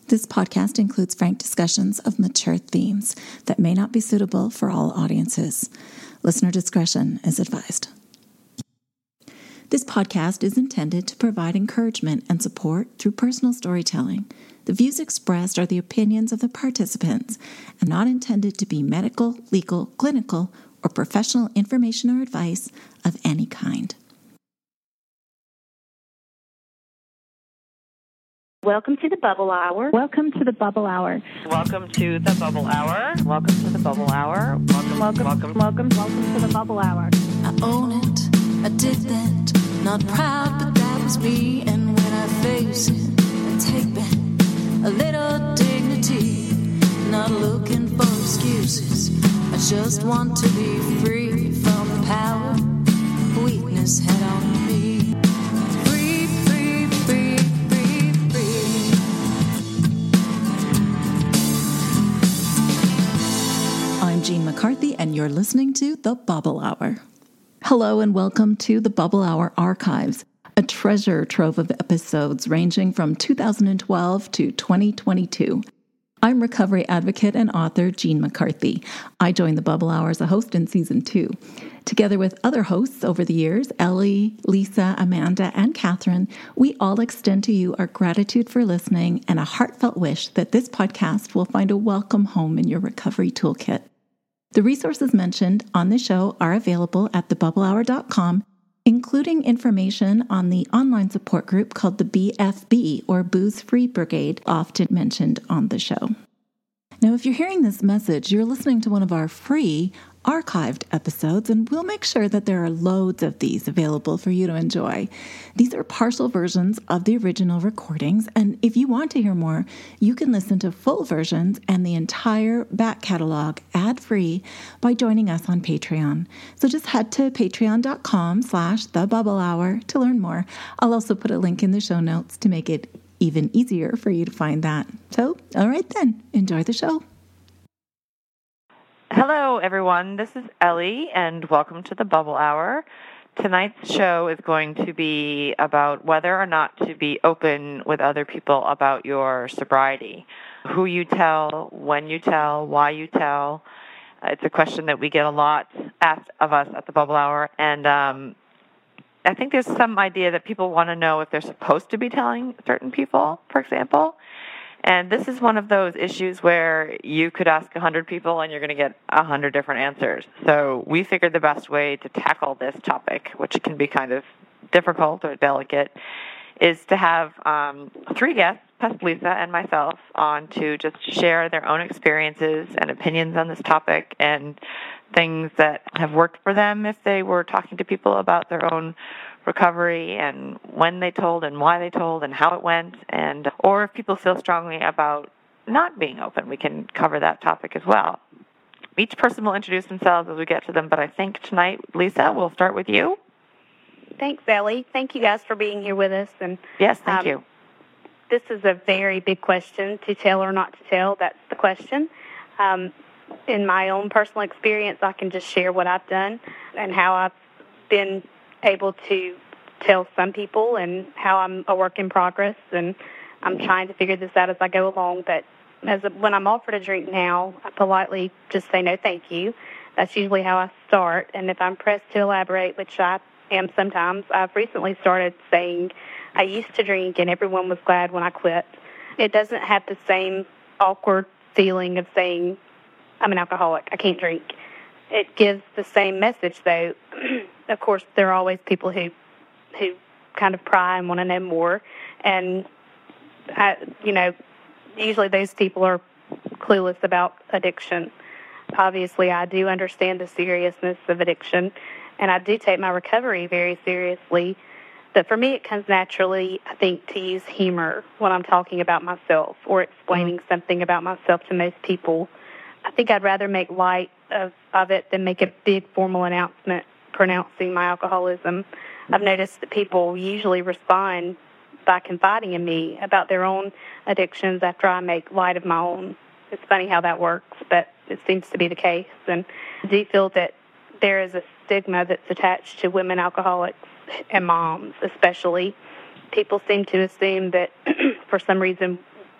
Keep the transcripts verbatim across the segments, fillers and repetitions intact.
This podcast includes frank discussions of mature themes that may not be suitable for all audiences. Listener discretion is advised. This podcast is intended to provide encouragement and support through personal storytelling. The views expressed are the opinions of the participants and not intended to be medical, legal, clinical, or professional information or advice of any kind. Welcome to the Bubble Hour. Welcome to the Bubble Hour. Welcome to the Bubble Hour. Welcome to the Bubble Hour. Welcome, welcome, welcome, welcome, welcome to the Bubble Hour. I own it, I did that, not proud, but that was me. And when I face it, I take back a little dignity, not looking for excuses. I just want to be free from the power weakness had on me. Free, free, free, free, free. I'm Jean McCarthy, and you're listening to The Bubble Hour. Hello, and welcome to The Bubble Hour Archives, a treasure trove of episodes ranging from two thousand twelve to twenty twenty-two. I'm recovery advocate and author Jean McCarthy. I joined The Bubble Hour as a host in season two. Together with other hosts over the years, Ellie, Lisa, Amanda, and Catherine, we all extend to you our gratitude for listening and a heartfelt wish that this podcast will find a welcome home in your recovery toolkit. The resources mentioned on the show are available at the bubble hour dot com, including information on the online support group called the B F B, or Booze Free Brigade, often mentioned on the show. Now, if you're hearing this message, you're listening to one of our free archived episodes, and we'll make sure that there are loads of these available for you to enjoy. These are partial versions of the original recordings, and if you want to hear more, you can listen to full versions and the entire back catalog ad-free by joining us on Patreon. So just head to patreon.com slash the bubble hour to learn more. I'll also put a link in the show notes to make it even easier for you to find that. So, all right then, enjoy the show. Hello, everyone. This is Ellie, and welcome to the Bubble Hour. Tonight's show is going to be about whether or not to be open with other people about your sobriety. Who you tell, when you tell, why you tell. It's a question that we get a lot asked of us at the Bubble Hour, and um, I think there's some idea that people want to know if they're supposed to be telling certain people, for example. And this is one of those issues where you could ask one hundred people and you're going to get one hundred different answers. So we figured the best way to tackle this topic, which can be kind of difficult or delicate, is to have um, three guests, plus Lisa and myself, on to just share their own experiences and opinions on this topic and things that have worked for them if they were talking to people about their own recovery, and when they told and why they told and how it went, and or if people feel strongly about not being open, we can cover that topic as well. Each person will introduce themselves as we get to them, but I think tonight, Lisa, we'll start with you. Thanks, Ellie. Thank you guys for being here with us. And yes, thank um, you. This is a very big question, to tell or not to tell. That's the question. Um, in my own personal experience, I can just share what I've done and how I've been able to tell some people and how I'm a work in progress, and I'm trying to figure this out as I go along. But as a, when I'm offered a drink now, I politely just say no thank you. That's usually how I start, and if I'm pressed to elaborate, which I am sometimes, I've recently started saying I used to drink and everyone was glad when I quit. It doesn't have the same awkward feeling of saying I'm an alcoholic, I can't drink. It gives the same message, though. Of course, there are always people who who kind of pry and want to know more. And, I, you know, usually those people are clueless about addiction. Obviously, I do understand the seriousness of addiction, and I do take my recovery very seriously. But for me, it comes naturally, I think, to use humor when I'm talking about myself or explaining mm-hmm. something about myself to most people. I think I'd rather make light of, of it than make a big formal announcement pronouncing my alcoholism. I've noticed that people usually respond by confiding in me about their own addictions after I make light of my own. It's funny how that works, but it seems to be the case. And I do feel that there is a stigma that's attached to women alcoholics and moms especially. People seem to assume that for some reason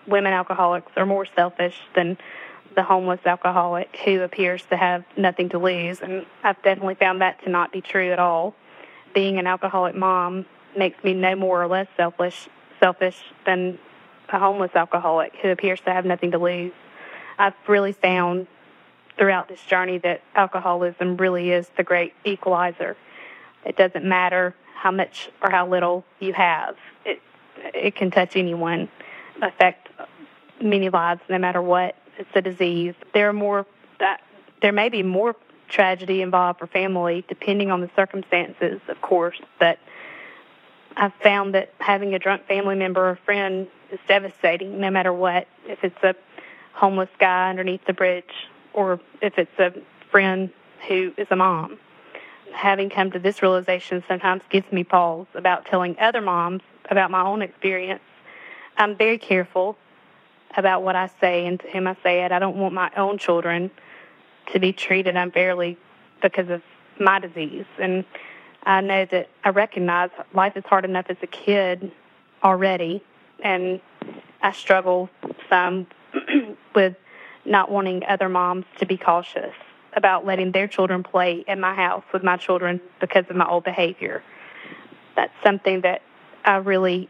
women alcoholics are more selfish than the homeless alcoholic who appears to have nothing to lose. And I've definitely found that to not be true at all. Being an alcoholic mom makes me no more or less selfish, selfish than a homeless alcoholic who appears to have nothing to lose. I've really found throughout this journey that alcoholism really is the great equalizer. It doesn't matter how much or how little you have. It it can touch anyone, affect many lives no matter what. It's a disease. There are more that there may be more tragedy involved for family depending on the circumstances, of course, but I've found that having a drunk family member or friend is devastating no matter what. If it's a homeless guy underneath the bridge or if it's a friend who is a mom. Having come to this realization sometimes gives me pause about telling other moms about my own experience. I'm very careful about what I say and to whom I say it. I don't want my own children to be treated unfairly because of my disease. And I know that I recognize life is hard enough as a kid already, and I struggle some with not wanting other moms to be cautious about letting their children play in my house with my children because of my old behavior. That's something that I really,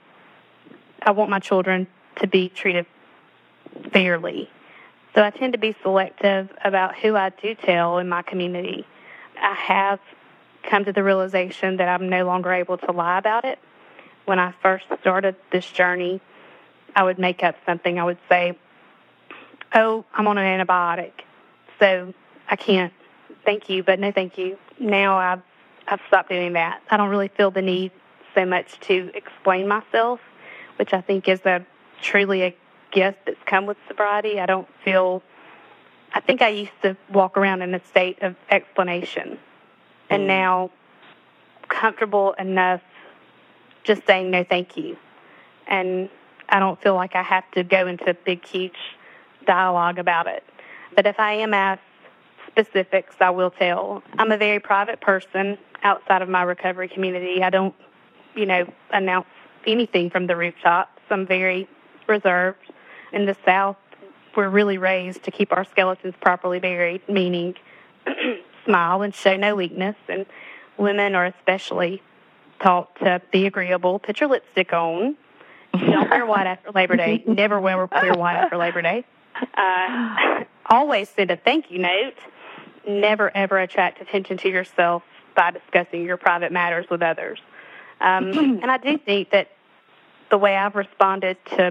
I want my children to be treated fairly. So I tend to be selective about who I do tell in my community. I have come to the realization that I'm no longer able to lie about it. When I first started this journey, I would make up something. I would say, oh, I'm on an antibiotic, so I can't. Thank you, but no thank you. Now I've, I've stopped doing that. I don't really feel the need so much to explain myself, which I think is a truly a gift that's come with sobriety. I don't feel, I think I used to walk around in a state of explanation, and mm. now comfortable enough just saying no thank you. And I don't feel like I have to go into a big, huge dialogue about it. But if I am asked specifics, I will tell. I'm a very private person outside of my recovery community. I don't, you know, announce anything from the rooftops. I'm very reserved. In the South, we're really raised to keep our skeletons properly buried, meaning smile and show no weakness. And women are especially taught to be agreeable, put your lipstick on, don't wear white after Labor Day, never wear, wear white after Labor Day. Uh, always send a thank you note. Never, ever attract attention to yourself by discussing your private matters with others. Um, and I do think that the way I've responded to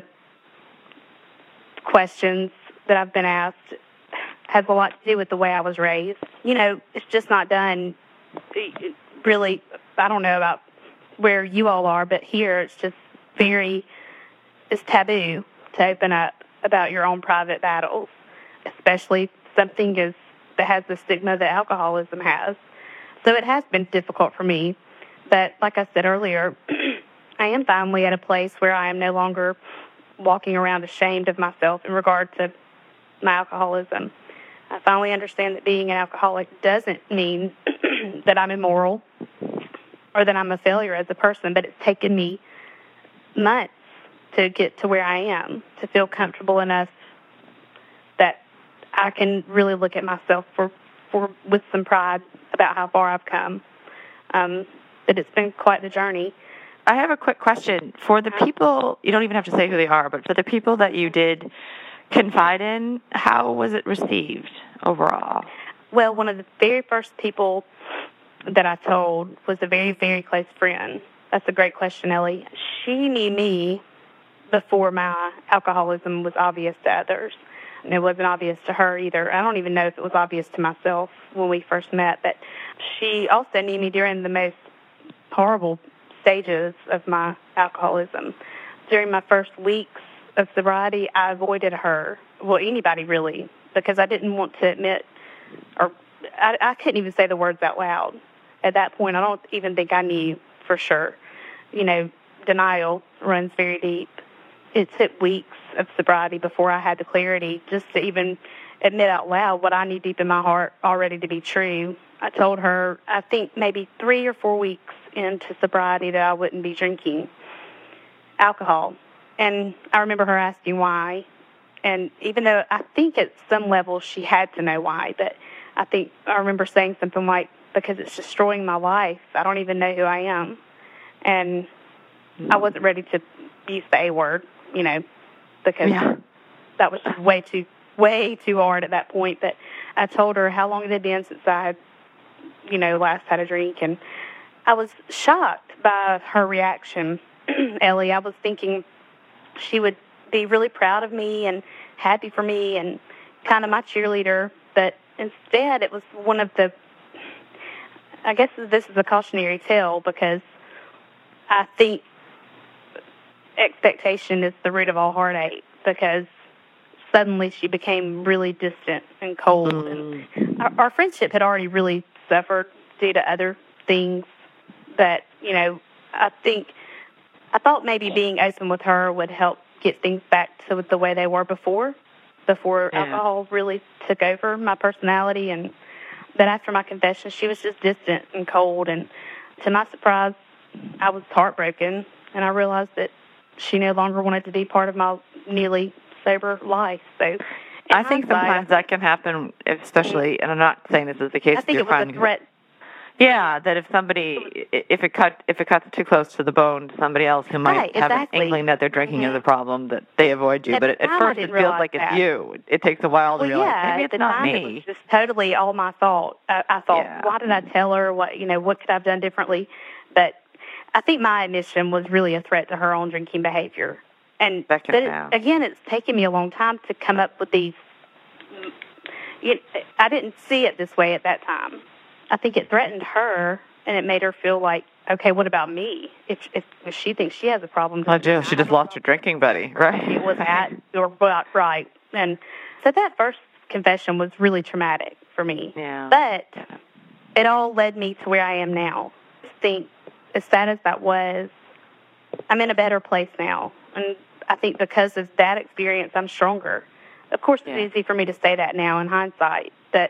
questions that I've been asked has a lot to do with the way I was raised. You know, it's just not done really, I don't know about where you all are, but here it's just very, it's taboo to open up about your own private battles, especially something as, that has the stigma that alcoholism has. So it has been difficult for me. But like I said earlier, I am finally at a place where I am no longer walking around ashamed of myself in regard to my alcoholism. I finally understand that being an alcoholic doesn't mean that I'm immoral or that I'm a failure as a person, but it's taken me months to get to where I am, to feel comfortable enough that I can really look at myself for, for with some pride about how far I've come. Um, but it's been quite the journey. I have a quick question. For the people, you don't even have to say who they are, but for the people that you did confide in, how was it received overall? Well, one of the very first people that I told was a very, very close friend. That's a great question, Ellie. She knew me before my alcoholism was obvious to others. And it wasn't obvious to her either. I don't even know if it was obvious to myself when we first met, but she also knew me during the most horrible stages of my alcoholism. During my first weeks of sobriety, I avoided her, well, anybody really, because I didn't want to admit, or I, I couldn't even say the words out loud. At that point, I don't even think I knew for sure. You know, denial runs very deep. It took weeks of sobriety before I had the clarity just to even admit out loud what I knew deep in my heart already to be true. I told her, I think maybe three or four weeks into sobriety, that I wouldn't be drinking alcohol. And I remember her asking why. And even though I think at some level she had to know why, but I think I remember saying something like, because it's destroying my life. I don't even know who I am. And I wasn't ready to use the A word, you know, because yeah. that was just way too, way too hard at that point. But I told her how long it had been since I had, you know, last had a drink. And I was shocked by her reaction, Ellie. I was thinking she would be really proud of me and happy for me and kind of my cheerleader, but instead it was one of the, I guess this is a cautionary tale, because I think expectation is the root of all heartache, because suddenly she became really distant and cold. Mm. And our, our friendship had already really suffered due to other things that, you know, I think, I thought maybe being open with her would help get things back to the way they were before, before yeah. alcohol really took over my personality. And but after my confession, she was just distant and cold. And to my surprise, I was heartbroken, and I realized that she no longer wanted to be part of my newly sober life. So I think sometimes that can happen, especially, and I'm not saying this is the case I with think your it friend. was a threat. Yeah, that if somebody, if it cut, if it cuts too close to the bone to somebody else who might right, have exactly. an inkling that they're drinking mm-hmm. is a problem, that they avoid you. At but at, at first, it feels like that. it's you. It takes a while well, to realize yeah, maybe it's at the not time, me. It was just totally all my fault. I, I thought, yeah. why did I tell her? What you know? What could I have done differently? But I think my admission was really a threat to her own drinking behavior. And but it, again, it's taken me a long time to come up with these. You, I didn't see it this way at that time. I think it threatened her, and it made her feel like, okay, what about me? If if, if she thinks she has a problem, oh, Jill, she just lost her drinking buddy, right? It was at or right, and so that first confession was really traumatic for me. Yeah. But yeah. it all led me to where I am now. I think, as sad as that was, I'm in a better place now, and I think because of that experience, I'm stronger. Of course, yeah. it's easy for me to say that now in hindsight, but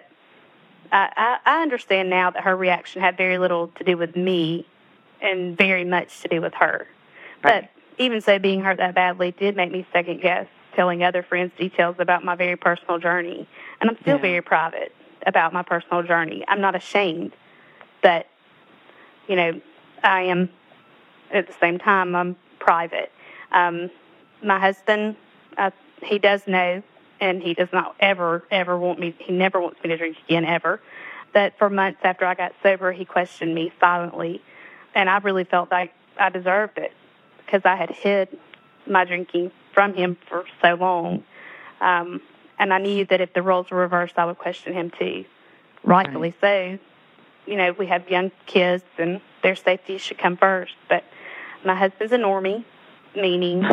I, I, I understand now that her reaction had very little to do with me and very much to do with her. Right. But even so, being hurt that badly did make me second-guess telling other friends details about my very personal journey. And I'm still yeah. very private about my personal journey. I'm not ashamed, but, you know, I am, at the same time, I'm private. Um, my husband, uh, he does know, and he does not ever, ever want me, he never wants me to drink again, ever, that for months after I got sober, he questioned me silently, and I really felt like I deserved it because I had hid my drinking from him for so long, um, and I knew that if the roles were reversed, I would question him too, rightfully right. so. You know, we have young kids, and their safety should come first, but my husband's a normie, meaning...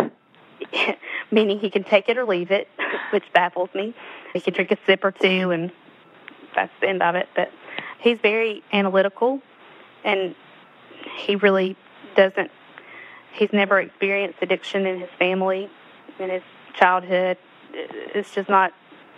meaning he can take it or leave it, which baffles me. He can drink a sip or two, and that's the end of it. But he's very analytical, and he really doesn't, he's never experienced addiction in his family, in his childhood. It's just not,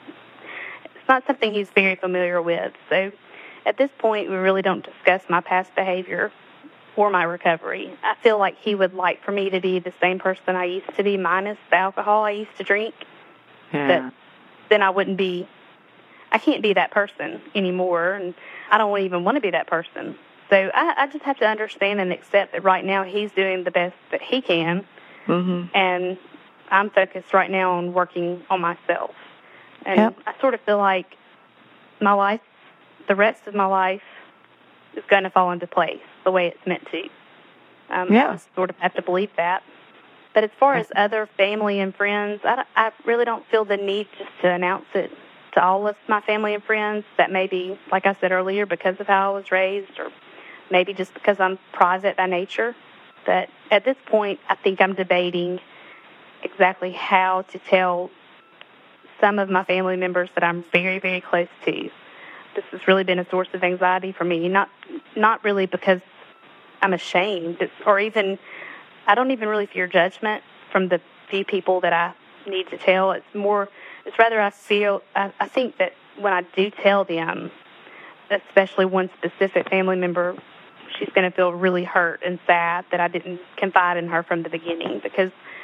it's not something he's very familiar with. So at this point, we really don't discuss my past behavior or my recovery. I feel like he would like for me to be the same person I used to be, minus the alcohol I used to drink. Yeah. But then I wouldn't be, I can't be that person anymore, and I don't even want to be that person. So I, I just have to understand and accept that right now he's doing the best that he can, mm-hmm. and I'm focused right now on working on myself. And yep. I sort of feel like my life, the rest of my life, is going to fall into place the way it's meant to. Um, yeah. I just sort of have to believe that. But as far as other family and friends, I, I really don't feel the need just to announce it to all of my family and friends. That may be, like I said earlier, because of how I was raised, or maybe just because I'm private by nature. But at this point, I think I'm debating exactly how to tell some of my family members that I'm very, very close to. This has really been a source of anxiety for me, not not really because I'm ashamed, it's, or even, I don't even really fear judgment from the few people that I need to tell. It's more, it's rather I feel, I, I think that when I do tell them, especially one specific family member, she's going to feel really hurt and sad that I didn't confide in her from the beginning, because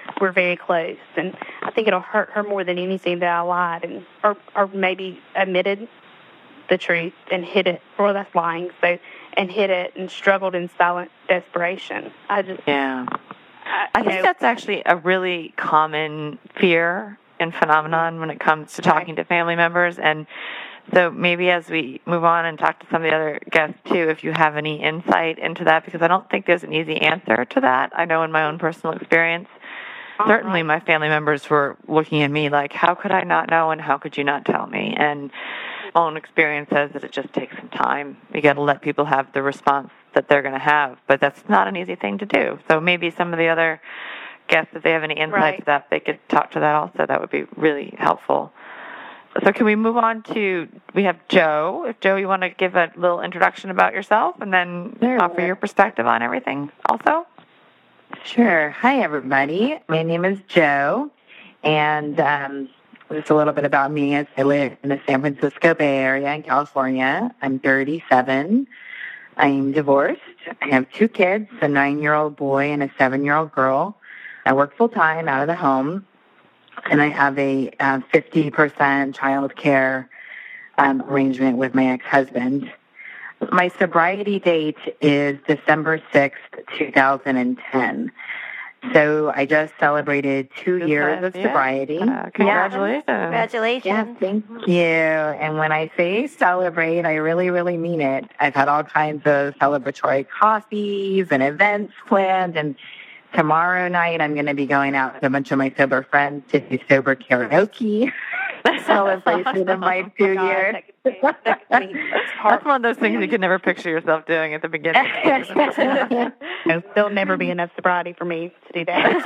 we're very close. And I think it'll hurt her more than anything that I lied and or, or maybe admitted the truth and hid it. Well, that's lying. So, and hid it and struggled in silent desperation. I just yeah. I, I think know, that's actually a really common fear and phenomenon when it comes to talking to family members. And so maybe as we move on and talk to some of the other guests too, if you have any insight into that, because I don't think there's an easy answer to that. I know in my own personal experience, certainly my family members were looking at me like, how could I not know and how could you not tell me? And my own experience says that it just takes some time. You got to let people have the response that they're going to have, but that's not an easy thing to do. So maybe some of the other guests, if they have any insights Right. to that, they could talk to that also. That would be really helpful. So can we move on to, we have Joe. If Joe, you want to give a little introduction about yourself and then Sure. offer your perspective on everything also? Sure. Hi, everybody. My name is Joe, and um, just a little bit about me is I live in the San Francisco Bay Area in California. I'm thirty-seven. I'm divorced. I have two kids, a nine-year-old boy and a seven-year-old girl. I work full-time out of the home, and I have a uh, fifty percent child care um, arrangement with my ex-husband. My sobriety date is December sixth, two thousand ten. So I just celebrated two Good years time, of yeah. sobriety. Uh, congratulations. Congratulations. Yeah, thank you. And when I say celebrate, I really, really mean it. I've had all kinds of celebratory coffees and events planned, and tomorrow night I'm going to be going out with a bunch of my sober friends to do sober karaoke. Celebration of my two God, years. that could be- that could be- that's hard. That's one of those things you could never picture yourself doing at the beginning. No, there'll never be enough sobriety for me to do that.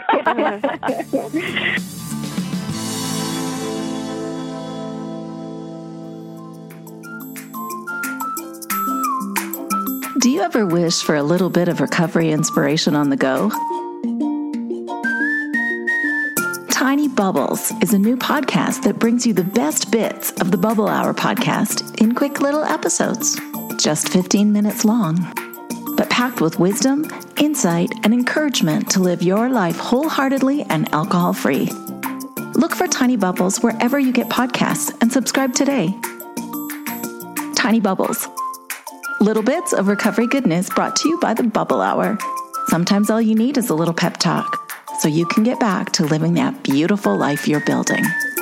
Do you ever wish for a little bit of recovery inspiration on the go? Tiny Bubbles is a new podcast that brings you the best bits of the Bubble Hour podcast in quick little episodes, just fifteen minutes long, but packed with wisdom, insight, and encouragement to live your life wholeheartedly and alcohol-free. Look for Tiny Bubbles wherever you get podcasts and subscribe today. Tiny Bubbles. Little bits of recovery goodness brought to you by the Bubble Hour. Sometimes all you need is a little pep talk, so you can get back to living that beautiful life you're building.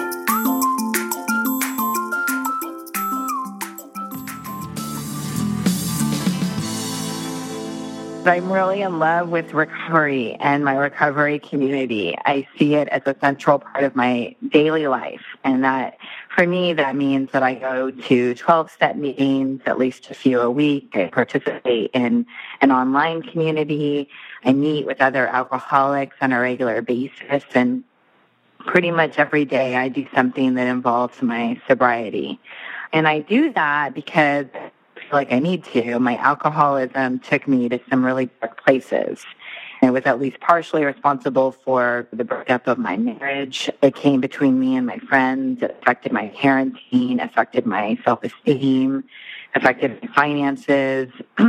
I'm really in love with recovery and my recovery community. I see it as a central part of my daily life. And that, for me, that means that I go to twelve-step meetings, at least a few a week. I participate in an online community. I meet with other alcoholics on a regular basis. And pretty much every day I do something that involves my sobriety. And I do that because like I need to. My alcoholism took me to some really dark places. It was at least partially responsible for the breakup of my marriage. It came between me and my friends. It affected my parenting, affected my self-esteem, affected my finances,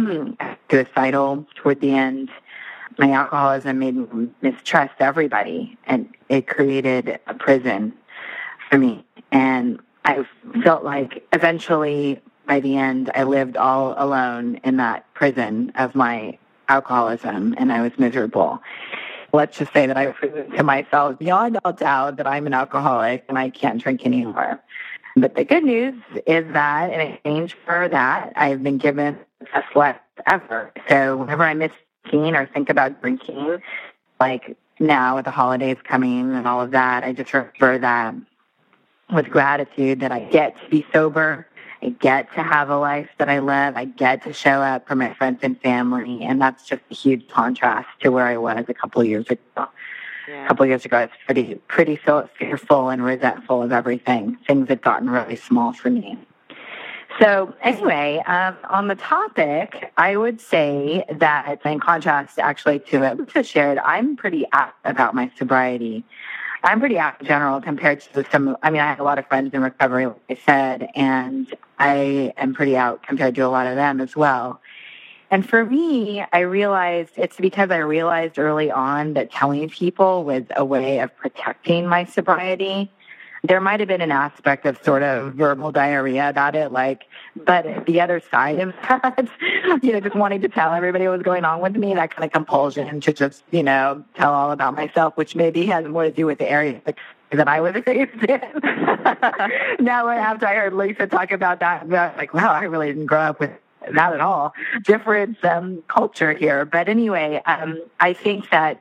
suicidal toward the end. My alcoholism made me mistrust everybody, and it created a prison for me. And I felt like eventually, by the end, I lived all alone in that prison of my alcoholism, and I was miserable. Let's just say that I proved to myself beyond all doubt that I'm an alcoholic and I can't drink anymore. But the good news is that in exchange for that, I've been given a less ever. So whenever I miss drinking or think about drinking, like now with the holidays coming and all of that, I just refer that with gratitude that I get to be sober. I get to have a life that I love. I get to show up for my friends and family. And that's just a huge contrast to where I was a couple of years ago. Yeah. A couple of years ago, I was pretty, pretty fearful and resentful of everything. Things had gotten really small for me. So anyway, um, on the topic, I would say that in contrast actually to what Lisa shared, I'm pretty apt about my sobriety. I'm pretty out in general compared to some, I mean, I have a lot of friends in recovery, like I said, and I am pretty out compared to a lot of them as well. And for me, I realized it's because I realized early on that telling people was a way of protecting my sobriety. There might have been an aspect of sort of verbal diarrhea about it, like, but the other side of that, you know, just wanting to tell everybody what was going on with me, that kind of compulsion to just, you know, tell all about myself, which maybe has more to do with the area that I was raised in. Now, after I heard Lisa talk about that, I was like, wow, I really didn't grow up with that at all. Different um, culture here. But anyway, um, I think that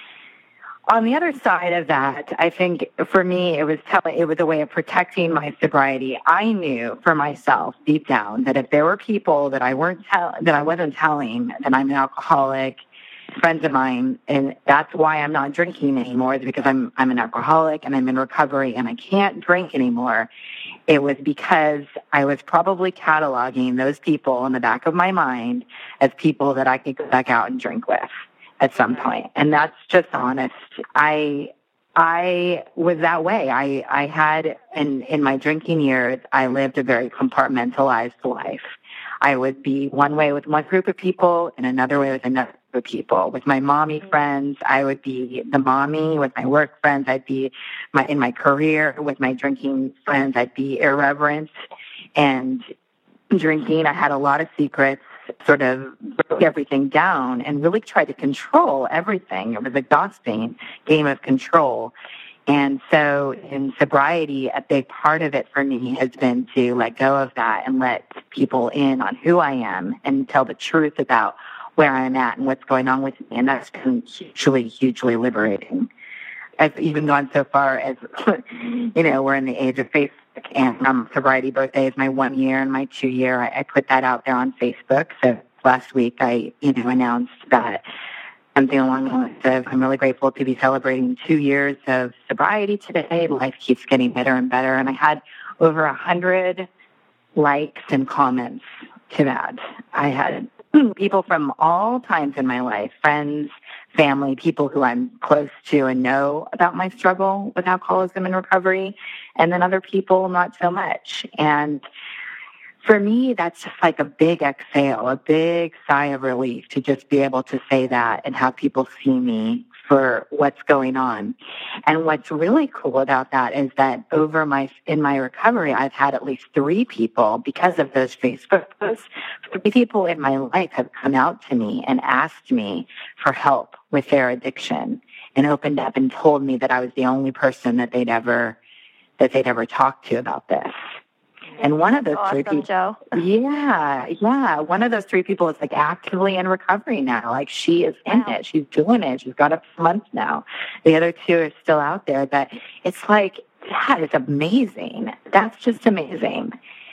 on the other side of that, I think for me, it was telling, it was a way of protecting my sobriety. I knew for myself deep down that if there were people that I weren't tell, that I wasn't telling that I'm an alcoholic, friends of mine, and that's why I'm not drinking anymore, is because I'm I'm an alcoholic and I'm in recovery and I can't drink anymore. It was because I was probably cataloging those people in the back of my mind as people that I could go back out and drink with at some point. And that's just honest. I I was that way. I, I had, in, in my drinking years, I lived a very compartmentalized life. I would be one way with one group of people and another way with another group of people. With my mommy friends, I would be the mommy. With my work friends, I'd be my in my career. With my drinking friends, I'd be irreverent and drinking. I had a lot of secrets, sort of broke everything down and really tried to control everything. It was an exhausting game of control. And so in sobriety, a big part of it for me has been to let go of that and let people in on who I am and tell the truth about where I'm at and what's going on with me. And that's been hugely, hugely liberating. I've even gone so far as, you know, we're in the age of Facebook, and um, sobriety birthday is my one year and my two year. I, I put that out there on Facebook. So last week I, you know, announced that something along the lines of, I'm really grateful to be celebrating two years of sobriety today. Life keeps getting better and better. And I had over a hundred likes and comments to that. I had people from all times in my life, friends, family, people who I'm close to and know about my struggle with alcoholism and recovery, and then other people not so much. And for me, that's just like a big exhale, a big sigh of relief to just be able to say that and have people see me for what's going on. And what's really cool about that is that over my, in my recovery, I've had at least three people, because of those Facebook posts, three people in my life have come out to me and asked me for help with their addiction and opened up and told me that I was the only person that they'd ever, that they'd ever talked to about this. And one of those awesome, three people, Joe. yeah, yeah, one of those three people is like actively in recovery now. Like she is in it. She's doing it. She's got a month now. The other two are still out there. But it's like, that is amazing. That's just amazing.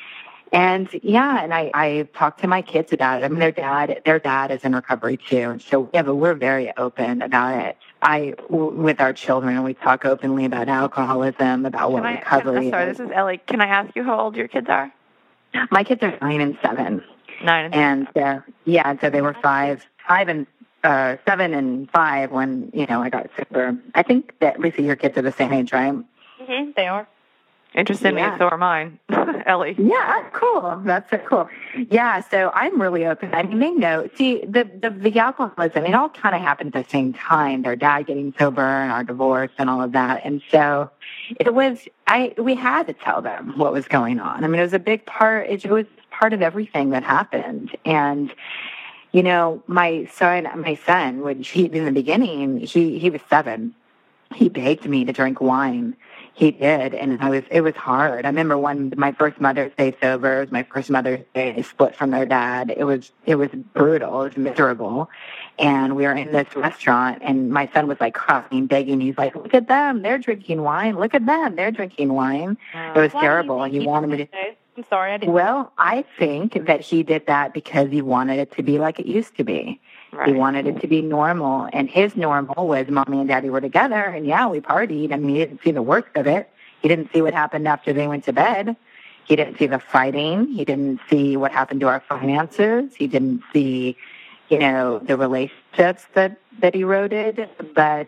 And yeah, and I, I talked to my kids about it. I mean, their dad, their dad is in recovery too. So yeah, but we're very open about it. I, with our children, we talk openly about alcoholism, about what Can I, recovery can, sorry, is. this is Ellie. Can I ask you how old your kids are? My kids are nine and seven. Nine and And uh, yeah, so they were five, five and uh, seven and five when, you know, I got sober. I think that, Lisa, your kids are the same age, right? Mm-hmm, they are. Interested Yeah. me, so are mine. Ellie. Yeah, cool. That's so cool. Yeah, so I'm really open. I mean, they know. See, the the, the alcoholism, it all kind of happened at the same time. Their dad getting sober and our divorce and all of that. And so it was, I we had to tell them what was going on. I mean, it was a big part. It was part of everything that happened. And, you know, my son, my son, when he, in the beginning, he, he was seven. He begged me to drink wine. He did, and I was. It was hard. I remember one my first Mother's Day sober. It was my first Mother's Day. They split from their dad. It was. It was brutal. It was miserable. And we were in this restaurant, and my son was like crying, begging. He's like, "Look at them. They're drinking wine. Look at them. They're drinking wine." It was Why terrible. do you And he think wanted me to. did that? I'm sorry, I didn't. Well, I think that he did that because he wanted it to be like it used to be. Right. He wanted it to be normal, and his normal was mommy and daddy were together, and yeah, we partied. I mean, he didn't see the worst of it. He didn't see what happened after they went to bed. He didn't see the fighting. He didn't see what happened to our finances. He didn't see, you know, the relationships that, that eroded, but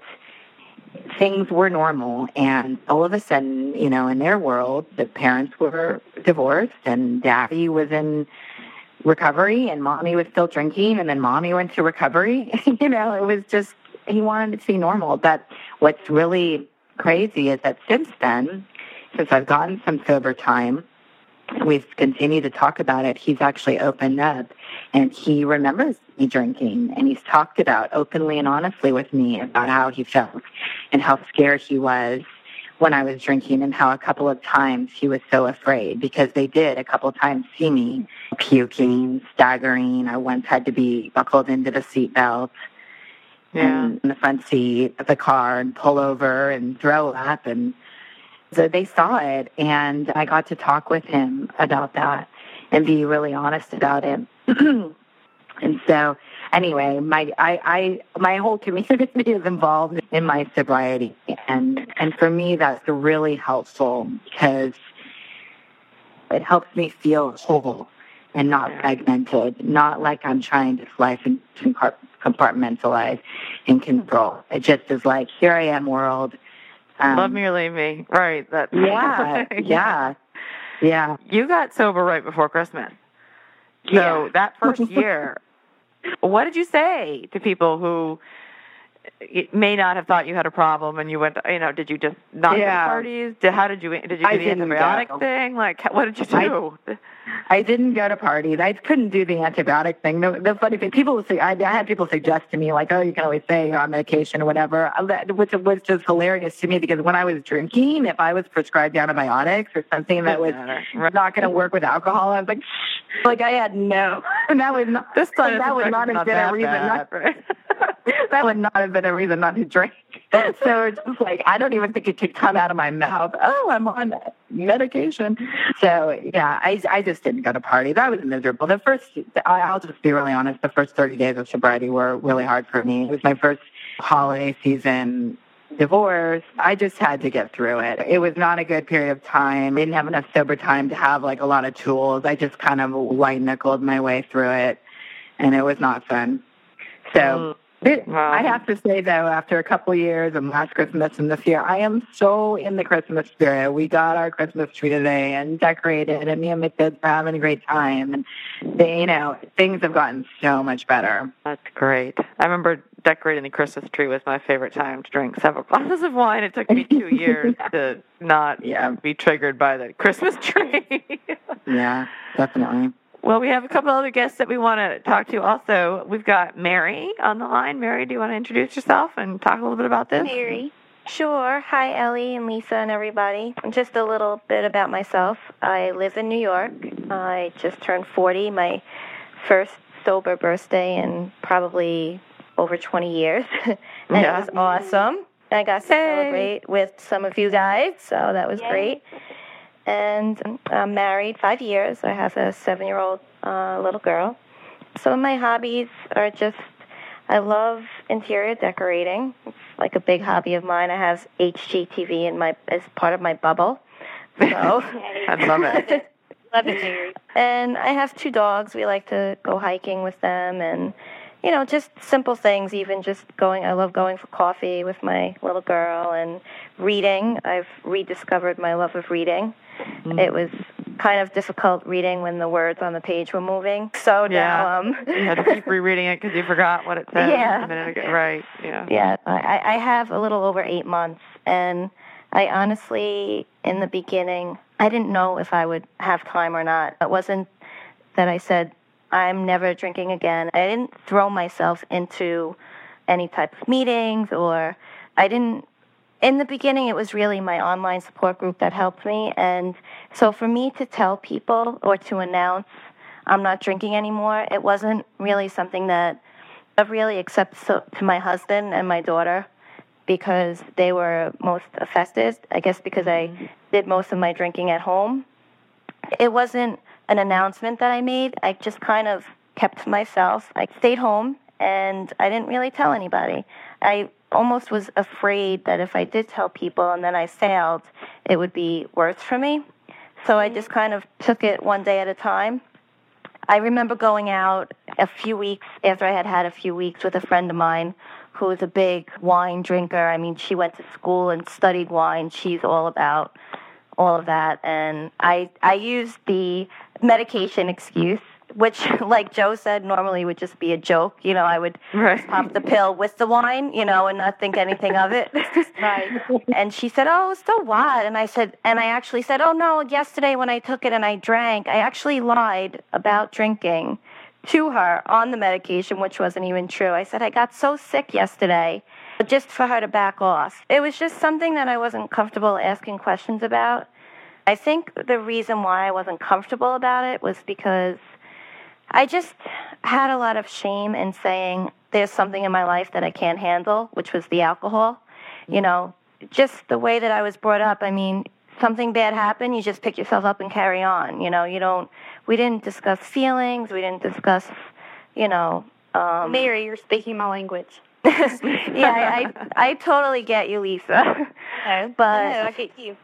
things were normal. And all of a sudden, you know, in their world, the parents were divorced, and daddy was in recovery, and mommy was still drinking, and then mommy went to recovery. You know, it was just, he wanted it to be normal. But what's really crazy is that since then, since I've gotten some sober time, we've continued to talk about it. He's actually opened up, and he remembers me drinking, and he's talked about openly and honestly with me about how he felt and how scared he was when I was drinking, and how a couple of times he was so afraid, because they did a couple of times see me puking, staggering. I once had to be buckled into the seatbelt Yeah. and in the front seat of the car and pull over and throw up. And so they saw it, and I got to talk with him about that and be really honest about it. And so, anyway, my I, I my whole community is involved in my sobriety, and and for me that's really helpful, because it helps me feel whole and not fragmented, not like I'm trying to slice and compartmentalize and control. It just is like, here I am, world. Um, Love me or leave me. Right. That, yeah, yeah, yeah. You got sober right before Christmas. So Yeah. that first year, what did you say to people who may not have thought you had a problem, and you went, you know, did you just not Yeah. go to parties? Did, how did you, did you do I the didn't antibiotic go. thing? Like, what did you do? I, I didn't go to parties. I couldn't do the antibiotic thing. The, the funny thing, people would say, I, I had people suggest to me, like, oh, you can always say you're on medication or whatever, which was just hilarious to me, because when I was drinking, if I was prescribed antibiotics or something that was Right. not going to work with alcohol, I was like, like I had no, and that would not, This time that would not have been a reason not, right? that would not have been a reason not to drink. So it's just like, I don't even think it could come out of my mouth. Oh, I'm on medication. So yeah, I, I just didn't go to parties. I was miserable. The first, I, I'll just be really honest, the first thirty days of sobriety were really hard for me. It was my first holiday season divorce. I just had to get through it. It was not a good period of time. I didn't have enough sober time to have like a lot of tools. I just kind of white-knuckled my way through it, and it was not fun. So Mm. it, Wow. I have to say, though, after a couple of years of last Christmas and this year, I am so in the Christmas spirit. We got our Christmas tree today and decorated, and me and my kids are having a great time. And, they, you know, things have gotten so much better. That's great. I remember decorating the Christmas tree was my favorite time to drink several glasses of wine. It took me two years to not Yeah. be triggered by the Christmas tree. Yeah, definitely. Well, we have a couple other guests that we want to talk to also. We've got Mary on the line. Mary, do you want to introduce yourself and talk a little bit about this? Mary. Sure. Hi, Ellie and Lisa and everybody. Just a little bit about myself. I live in New York. I just turned forty, my first sober birthday in probably over twenty years. And Yeah. it was awesome. I got to Hey. celebrate with some of you guys, so that was great. And I'm married five years. I have a seven-year-old uh, little girl. Some of my hobbies are just, I love interior decorating. It's like a big hobby of mine. I have H G T V in my as part of my bubble. So I love it. love it, Mary. And I have two dogs. We like to go hiking with them, and you know, just simple things. Even just going. I love going for coffee with my little girl and reading. I've rediscovered my love of reading. Mm-hmm. It was kind of difficult reading when the words on the page were moving. So Yeah. now, um, You had to keep rereading it because you forgot what it said. Yeah. A minute ago. Right. Yeah. Yeah, I, I have a little over eight months, and I honestly, in the beginning, I didn't know if I would have time or not. It wasn't that I said, I'm never drinking again. I didn't throw myself into any type of meetings, or I didn't, in the beginning, it was really my online support group that helped me. And so for me to tell people or to announce I'm not drinking anymore, it wasn't really something that I've really accepted so, to my husband and my daughter, because they were most affected, I guess because I did most of my drinking at home. It wasn't an announcement that I made. I just kind of kept to myself. I stayed home, and I didn't really tell anybody. I almost was afraid that if I did tell people and then I failed, it would be worse for me. So I just kind of took it one day at a time. I remember going out a few weeks after I had had a few weeks with a friend of mine who was a big wine drinker. I mean, she went to school and studied wine. She's all about all of that. And I I used the medication excuse which, like Joe said, normally would just be a joke. You know, I would Right. pop the pill with the wine, you know, and not think anything of it. Right. And she said, oh, so what? And I said, and I actually said, oh, no, yesterday when I took it and I drank, I actually lied about drinking to her on the medication, which wasn't even true. I said, I got so sick yesterday, just for her to back off. It was just something that I wasn't comfortable asking questions about. I think the reason why I wasn't comfortable about it was because I just had a lot of shame in saying there's something in my life that I can't handle, which was the alcohol. You know, just the way that I was brought up. I mean, something bad happened, you just pick yourself up and carry on. You know, you don't, we didn't discuss feelings. We didn't discuss, you know. Um, Mary, you're speaking my language. yeah, I, I, I totally get you, Lisa. No, But- no, I get you.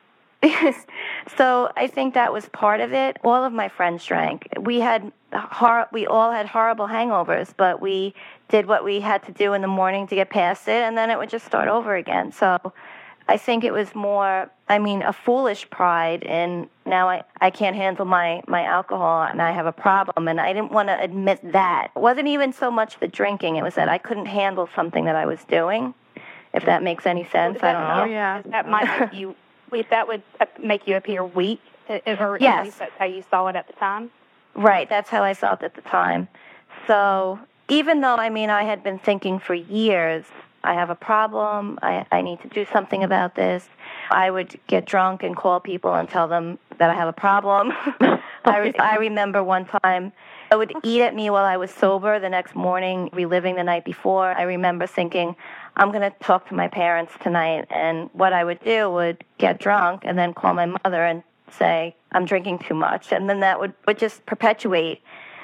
So I think that was part of it. All of my friends drank. We had hor- we all had horrible hangovers, but we did what we had to do in the morning to get past it, and then it would just start over again. So I think it was more, I mean, a foolish pride in now I, I can't handle my, my alcohol and I have a problem, and I didn't want to admit that. It wasn't even so much the drinking. It was that I couldn't handle something that I was doing, if that makes any sense. I don't know. Oh, yeah. That might make you, if that would uh, make you appear weak, if, or Yes. at least that's how you saw it at the time. Right, that's how I felt at the time. So even though, I mean, I had been thinking for years, I have a problem, I, I need to do something about this, I would get drunk and call people and tell them that I have a problem. I, re- I remember one time, I would eat at me while I was sober the next morning, reliving the night before. I remember thinking, I'm going to talk to my parents tonight. And what I would do would get drunk and then call my mother and say, I'm drinking too much. And then that would, would just perpetuate.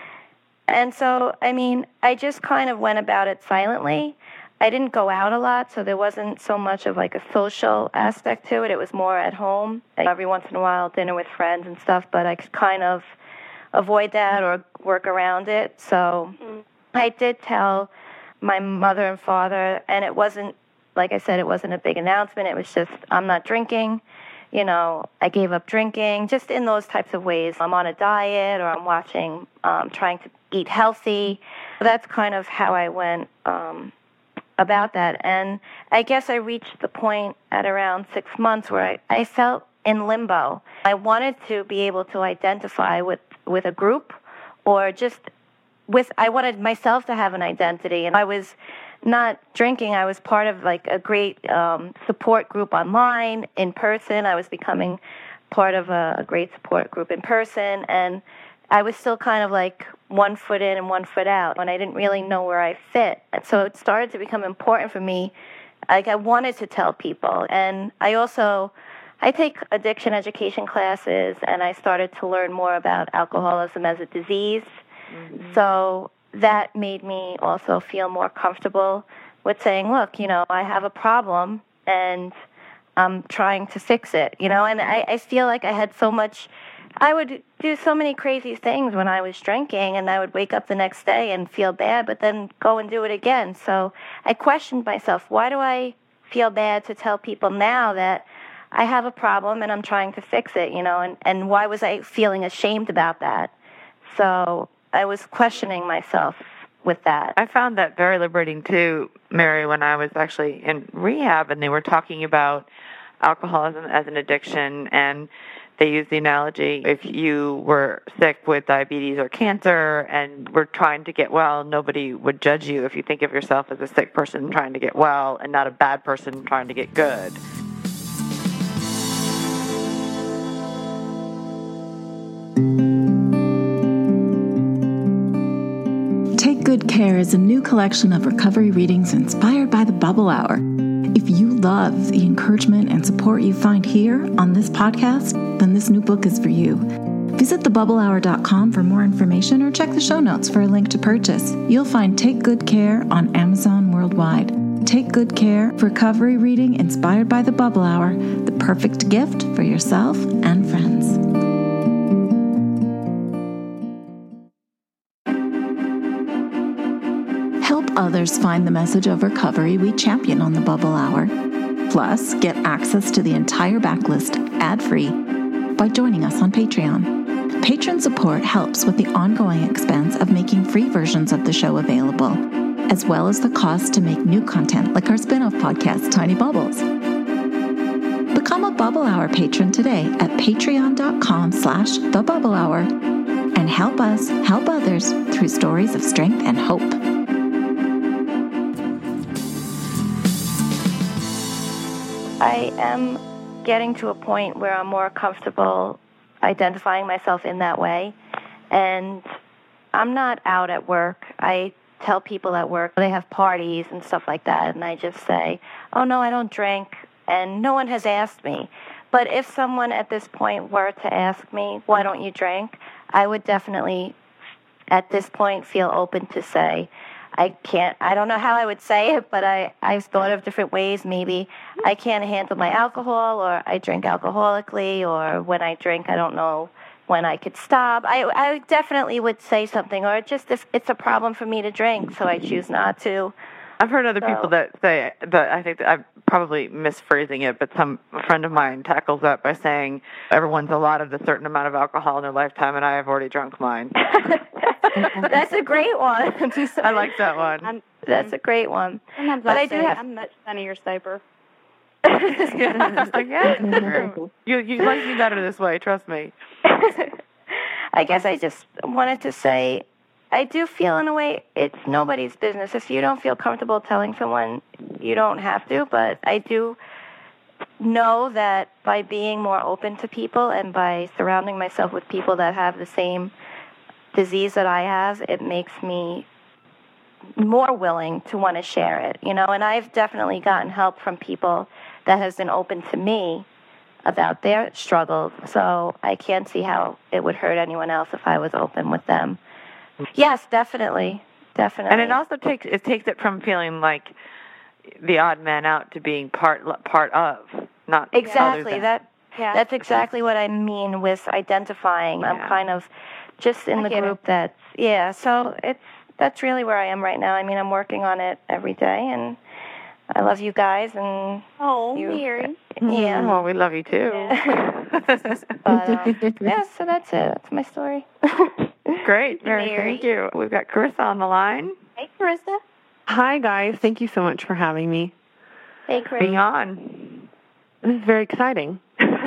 And so, I mean, I just kind of went about it silently. I didn't go out a lot, so there wasn't so much of like a social aspect to it. It was more at home. Every once in a while, dinner with friends and stuff, but I could kind of avoid that or work around it. So mm-hmm. I did tell my mother and father, and it wasn't, like I said, it wasn't a big announcement. It was just, I'm not drinking. You know, I gave up drinking, just in those types of ways. I'm on a diet, or I'm watching, um, trying to eat healthy. That's kind of how I went um, about that. And I guess I reached the point at around six months where I, I felt in limbo. I wanted to be able to identify with, with a group, or just with, I wanted myself to have an identity. And I was not drinking. I was part of like a great um, support group online, in person. I was becoming part of a, a great support group in person. And I was still kind of like one foot in and one foot out, and I didn't really know where I fit. And so it started to become important for me. Like, I wanted to tell people. And I also, I take addiction education classes, and I started to learn more about alcoholism as a disease. Mm-hmm. So that made me also feel more comfortable with saying, look, you know, I have a problem, and I'm trying to fix it, you know. And I, I feel like I had so much, I would do so many crazy things when I was drinking, and I would wake up the next day and feel bad, but then go and do it again. So I questioned myself, why do I feel bad to tell people now that I have a problem and I'm trying to fix it, you know, and, and why was I feeling ashamed about that? So I was questioning myself with that. I found that very liberating too, Mary, when I was actually in rehab and they were talking about alcoholism as an addiction, and they used the analogy, if you were sick with diabetes or cancer and were trying to get well, nobody would judge you if you think of yourself as a sick person trying to get well and not a bad person trying to get good. Take Good Care is a new collection of recovery readings inspired by the Bubble Hour. If you love the encouragement and support you find here on this podcast, then this new book is for you. Visit the bubble hour dot com for more information, or check the show notes for a link to purchase. You'll find Take Good Care on Amazon worldwide. Take Good Care, recovery reading inspired by the Bubble Hour, the perfect gift for yourself and friends. Help others find the message of recovery we champion on the Bubble Hour. Plus, get access to the entire backlist ad-free by joining us on Patreon. Patron support helps with the ongoing expense of making free versions of the show available, as well as the cost to make new content like our spin-off podcast, Tiny Bubbles. Become a Bubble Hour patron today at patreon.com slash the Bubble Hour and help us help others through stories of strength and hope. I am getting to a point where I'm more comfortable identifying myself in that way. And I'm not out at work. I tell people at work, they have parties and stuff like that, and I just say, oh, no, I don't drink, and no one has asked me. But if someone at this point were to ask me, why don't you drink, I would definitely, at this point, feel open to say, I can't, I don't know how I would say it, but I, I've thought of different ways. Maybe I can't handle my alcohol, or I drink alcoholically, or when I drink, I don't know when I could stop. I, I definitely would say something, or just if it's a problem for me to drink, so I choose not to. I've heard other So- people that say that. I think that I'm probably misphrasing it, but some a friend of mine tackles that by saying everyone's allotted a certain amount of alcohol in their lifetime, and I have already drunk mine. That's a great one. I like that one. I'm, That's a great one. sometimes But I, I do say have- I'm much funnier sober. It's like, yeah, true. you you like me better this way. Trust me. I guess I just wanted to say, I do feel in a way it's nobody's business. If you don't feel comfortable telling someone, you don't have to. But I do know that by being more open to people and by surrounding myself with people that have the same disease that I have, it makes me more willing to want to share it, you know. And I've definitely gotten help from people that has been open to me about their struggles, so I can't see how it would hurt anyone else if I was open with them. Yes, definitely, definitely. And it also takes it takes it from feeling like the odd man out to being part part of, not exactly other than. that. Yeah. That's exactly what I mean with identifying. Yeah. I'm kind of just in I the get group it. that's yeah. So it's that's really where I am right now. I mean, I'm working on it every day, and I love you guys, and Oh, You- Mary. yeah. Well, we love you too. But um, yeah, so that's it. That's my story. Great, Mary. Mary. Thank you. We've got Carissa on the line. Hey, Carissa. Hi, guys. Thank you so much for having me. Hey, Chris. Being on. This is very exciting.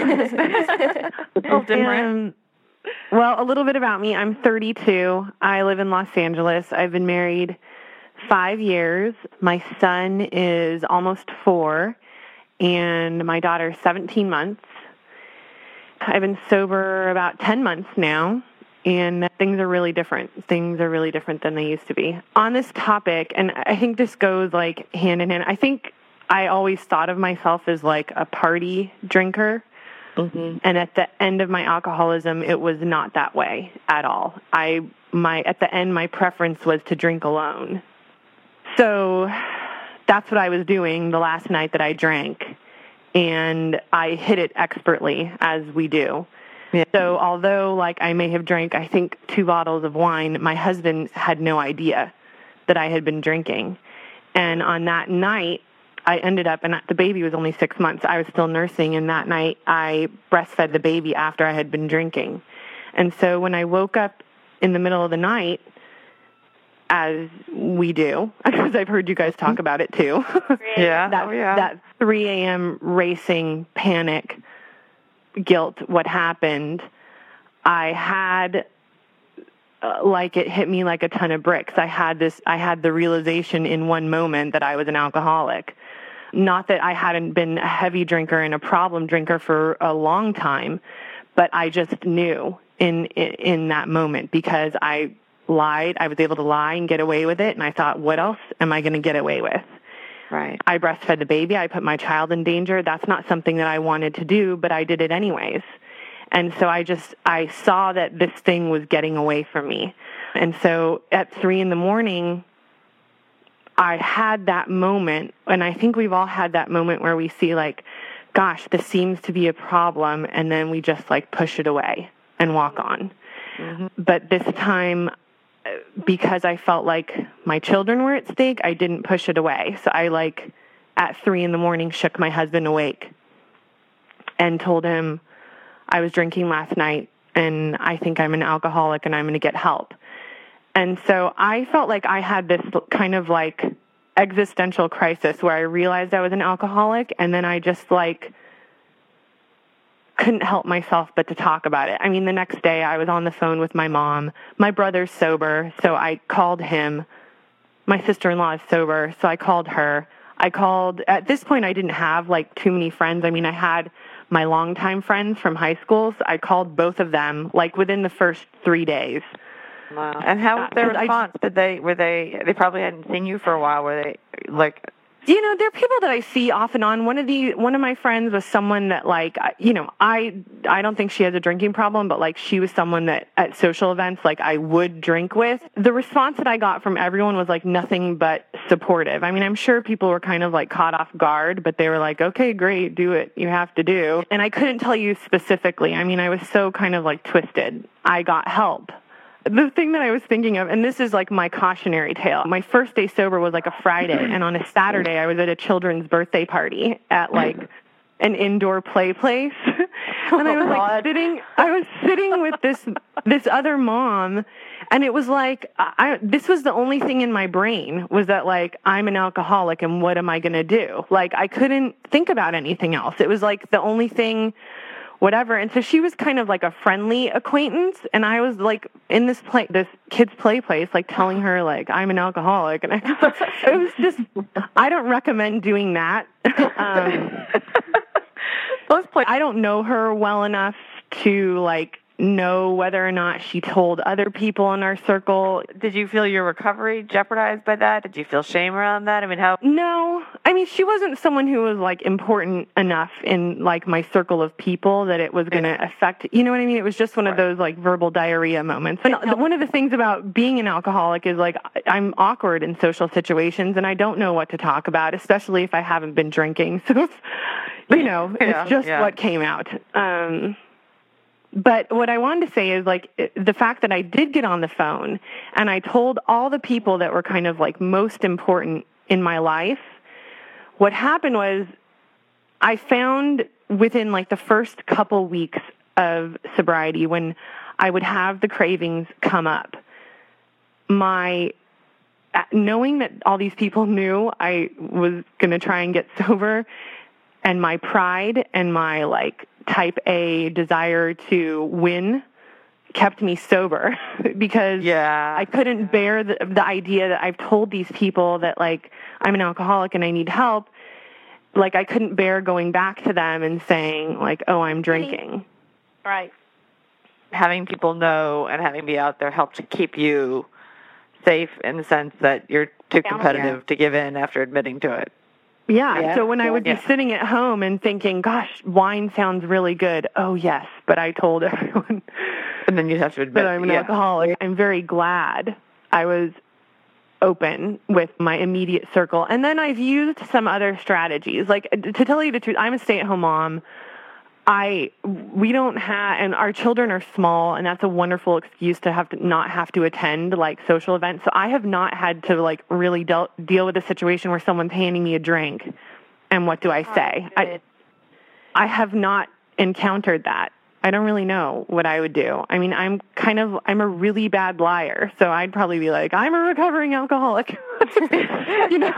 A little different. Um, well, a little bit about me. I'm thirty-two. I live in Los Angeles. I've been married five years. My son is almost four, and my daughter is seventeen months. I've been sober about ten months now, and things are really different. Things are really different than they used to be. On this topic, and I think this goes like hand in hand, I think I always thought of myself as like a party drinker. Mm-hmm. And at the end of my alcoholism, it was not that way at all. I my at the end, my preference was to drink alone. So that's what I was doing the last night that I drank, and I hit it expertly, as we do. Yeah. So although, like, I may have drank, I think, two bottles of wine, my husband had no idea that I had been drinking. And on that night, I ended up, and the baby was only six months. I was still nursing, and that night I breastfed the baby after I had been drinking. And so when I woke up in the middle of the night, as we do, because I've heard you guys talk about it too, Yeah. that, oh, yeah. that three a.m. racing panic, guilt, what happened, I had, uh, like it hit me like a ton of bricks. I had this, I had the realization in one moment that I was an alcoholic. Not that I hadn't been a heavy drinker and a problem drinker for a long time, but I just knew in, in, in that moment because I lied. I was able to lie and get away with it. And I thought, what else am I going to get away with? Right. I breastfed the baby. I put my child in danger. That's not something that I wanted to do, but I did it anyways. And so I just, I saw that this thing was getting away from me. And so at three in the morning, I had that moment, and I think we've all had that moment where we see like, gosh, this seems to be a problem, and then we just like push it away and walk on. Mm-hmm. But this time, because I felt like my children were at stake, I didn't push it away. So I like at three in the morning shook my husband awake and told him I was drinking last night and I think I'm an alcoholic and I'm going to get help. And so I felt like I had this kind of like existential crisis where I realized I was an alcoholic, and then I just like couldn't help myself but to talk about it. I mean, the next day I was on the phone with my mom. My brother's sober, so I called him. My sister-in-law is sober, so I called her. I called, at this point I didn't have like too many friends. I mean, I had my longtime friends from high school, so I called both of them like within the first three days. Wow. And how was their Uh, I- response? Did they, were they, they probably hadn't seen you for a while. Were they like, You know, there are people that I see off and on. One of the one of my friends was someone that, like, I- you know, I I don't think she has a drinking problem, but like she was someone that at social events, like I would drink with. The response that I got from everyone was like nothing but supportive. I mean, I'm sure people were kind of like caught off guard, but they were like, okay, great, do it. You have to do. And I couldn't tell you specifically. I mean, I was so kind of like twisted. I got help. The thing that I was thinking of, and this is like my cautionary tale, my first day sober was like a Friday, and on a Saturday I was at a children's birthday party at like an indoor play place. And I was like sitting, I was sitting with this, this other mom, and it was like, I, this was the only thing in my brain was that like, I'm an alcoholic and what am I going to do? Like, I couldn't think about anything else. It was like the only thing, whatever. And so she was kind of like a friendly acquaintance. And I was like in this play, this kid's play place, like telling her like, I'm an alcoholic. And I, it was just, I don't recommend doing that. Um, Those play, I don't know her well enough to like know whether or not she told other people in our circle. did you feel your recovery jeopardized by that? Did you feel shame around that? I mean, how? No, I mean, she wasn't someone who was like important enough in like my circle of people that it was going to affect, you know what I mean? It was just one of those like verbal diarrhea moments. And one of the things about being an alcoholic is like, I'm awkward in social situations and I don't know what to talk about, especially if I haven't been drinking. So, you know, Yeah, it's just yeah. what came out. Um, But what I wanted to say is, like, the fact that I did get on the phone and I told all the people that were kind of, like, most important in my life, what happened was I found within, like, the first couple weeks of sobriety when I would have the cravings come up, my knowing that all these people knew I was going to try and get sober, and my pride and my, like, type A desire to win kept me sober because Yeah. I couldn't bear the, the idea that I've told these people that, like, I'm an alcoholic and I need help. Like, I couldn't bear going back to them and saying, like, oh, I'm drinking. Right. Having people know and having be out there helped to keep you safe in the sense that you're too competitive to give in after admitting to it. Yeah, Yeah. so when I would Yeah. be sitting at home and thinking, gosh, wine sounds really good. Oh, yes, but I told everyone And then you'd have to admit that I'm an yeah. alcoholic. I'm very glad I was open with my immediate circle. And then I've used some other strategies. Like, to tell you the truth, I'm a stay-at-home mom. I, we don't have, and our children are small, and that's a wonderful excuse to have to not have to attend, like, social events. So I have not had to, like, really deal, deal with a situation where someone's handing me a drink, and what do I say? I, I have not encountered that. I don't really know what I would do. I mean, I'm kind of, I'm a really bad liar, so I'd probably be like, I'm a recovering alcoholic. You know?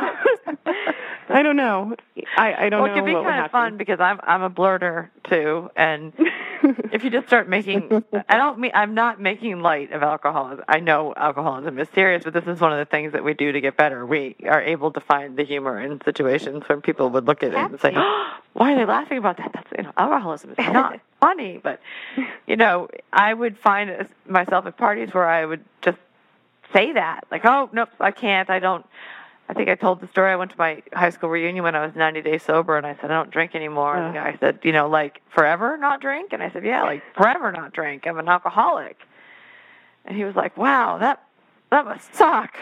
I don't know. I, I don't well, know it could be what would kind of happen. fun because I'm I'm a blurter too, and if you just start making, I don't mean I'm not making light of alcoholism. I know alcoholism is serious, but this is one of the things that we do to get better. We are able to find the humor in situations where people would look at it and say, oh, "Why are they laughing about that? That's you know, alcoholism is not funny." But you know, I would find myself at parties where I would just say that, like, "Oh, nope, I can't. I don't." I think I told the story. I went to my high school reunion when I was ninety days sober, and I said, I don't drink anymore. And the guy said, you know, like, forever not drink? And I said, yeah, like, forever not drink. I'm an alcoholic. And he was like, wow, that that must suck.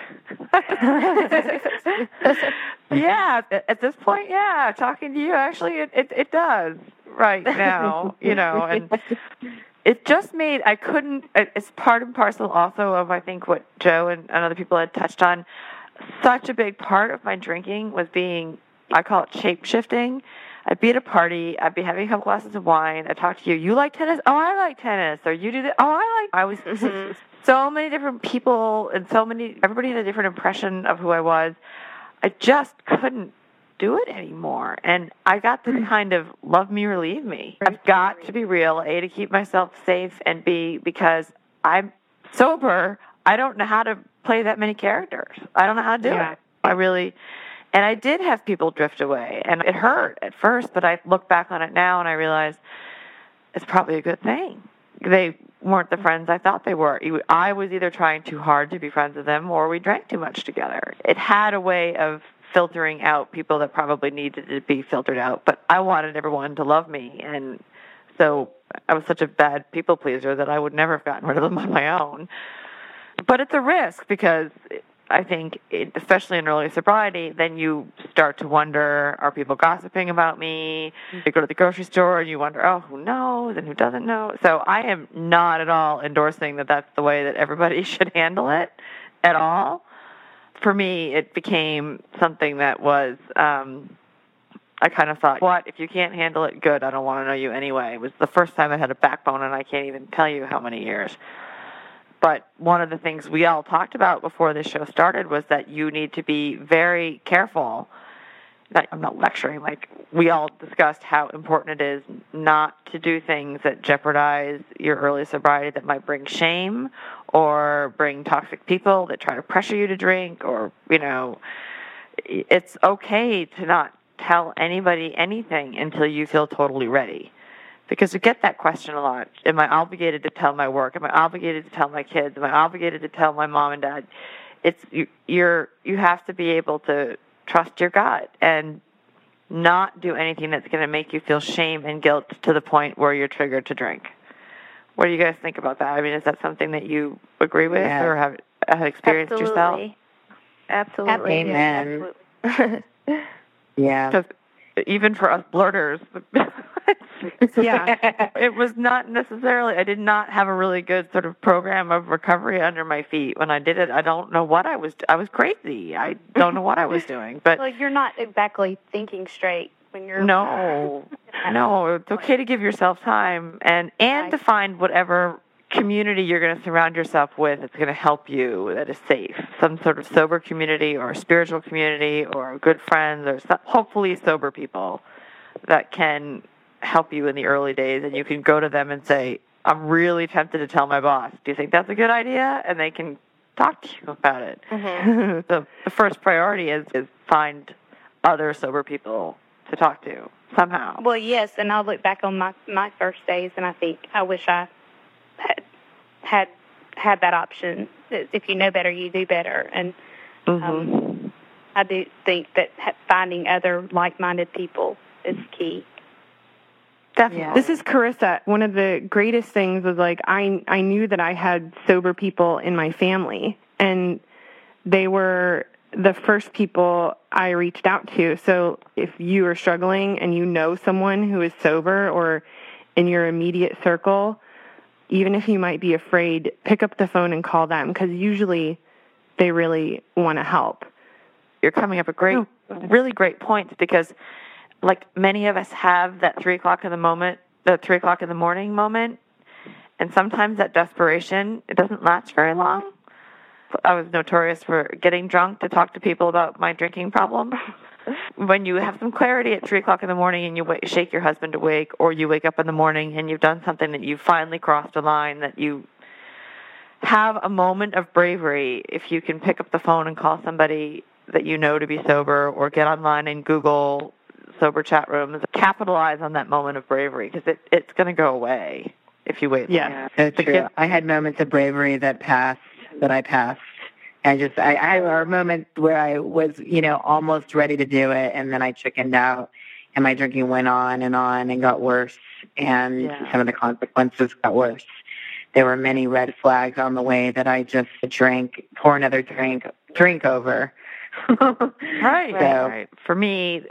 Yeah, at this point, yeah, talking to you, actually, it, it, it does right now, you know, and it just made, I couldn't, it's part and parcel also of, I think, what Joe and, and other people had touched on. Such a big part of my drinking was being, I call it shape-shifting. I'd be at a party, I'd be having a couple glasses of wine, I'd talk to you, you like tennis? Oh, I like tennis. Or you do that? Oh, I like, I was mm-hmm. so many different people and so many, everybody had a different impression of who I was. I just couldn't do it anymore. And I got this kind of love me or leave me. I've got to be real, A, to keep myself safe, and B, because I'm sober, I don't know how to play that many characters. I don't know how to do yeah. it. I really, and I did have people drift away, and it hurt at first, but I look back on it now and I realize it's probably a good thing. They weren't the friends I thought they were. I was either trying too hard to be friends with them, or we drank too much together. It had a way of filtering out people that probably needed to be filtered out, but I wanted everyone to love me, and so I was such a bad people pleaser that I would never have gotten rid of them on my own. But it's a risk, because I think, it, especially in early sobriety, then you start to wonder, are people gossiping about me? You go to the grocery store and you wonder, oh, who knows and who doesn't know? So I am not at all endorsing that that's the way that everybody should handle it at all. For me, it became something that was, um, I kind of thought, what, if you can't handle it, good, I don't want to know you anyway. It was the first time I had a backbone, and I can't even tell you how many years. But one of the things we all talked about before this show started was that you need to be very careful. That I'm not lecturing, like we all discussed how important it is not to do things that jeopardize your early sobriety, that might bring shame or bring toxic people that try to pressure you to drink, or, you know, it's okay to not tell anybody anything until you feel totally ready. Because we get that question a lot. Am I obligated to tell my work? Am I obligated to tell my kids? Am I obligated to tell my mom and dad? It's you, you're you have to be able to trust your gut and not do anything that's going to make you feel shame and guilt to the point where you're triggered to drink. What do you guys think about that? I mean, is that something that you agree with yeah. or have, have experienced Absolutely. yourself? Absolutely. Amen. Absolutely. Yeah. Because even for us blurters, yeah, it was not necessarily, I did not have a really good sort of program of recovery under my feet when I did it. I don't know what I was, I was crazy. I don't know what I was doing. But well, you're not exactly thinking straight when you're... No, no, it's okay to give yourself time and, and right. to find whatever community you're going to surround yourself with that's going to help you, that is safe. Some sort of sober community or a spiritual community or good friends or some, hopefully sober people that can help you in the early days, and you can go to them and say, I'm really tempted to tell my boss. Do you think that's a good idea? And they can talk to you about it. Mm-hmm. the, the first priority is, is find other sober people to talk to somehow. Well, yes, and I'll look back on my, my first days, and I think I wish I had had had that option. If you know better, you do better. And mm-hmm. um, I do think that finding other like-minded people is key. Definitely. Yeah. This is Carissa. One of the greatest things was, like, I I knew that I had sober people in my family, and they were the first people I reached out to. So if you are struggling and you know someone who is sober or in your immediate circle, even if you might be afraid, pick up the phone and call them, because usually they really want to help. You're coming up with great, really great points, because like many of us have that three o'clock in the moment, the three o'clock in the morning moment, and sometimes that desperation, it doesn't last very long. I was notorious for getting drunk to talk to people about my drinking problem. When you have some clarity at three o'clock in the morning and you wait, shake your husband awake, or you wake up in the morning and you've done something that you finally crossed a line, that you have a moment of bravery, if you can pick up the phone and call somebody that you know to be sober, or get online and Google sober chat rooms, capitalize on that moment of bravery, because it, it's going to go away if you wait. Yeah, that's true. Kid, I had moments of bravery that passed, that I passed. I just, I, I had a moment where I was, you know, almost ready to do it, and then I chickened out, and my drinking went on and on and got worse, and yeah. some of the consequences got worse. There were many red flags on the way that I just drank, pour another drink, drink over. right, so, right. For me,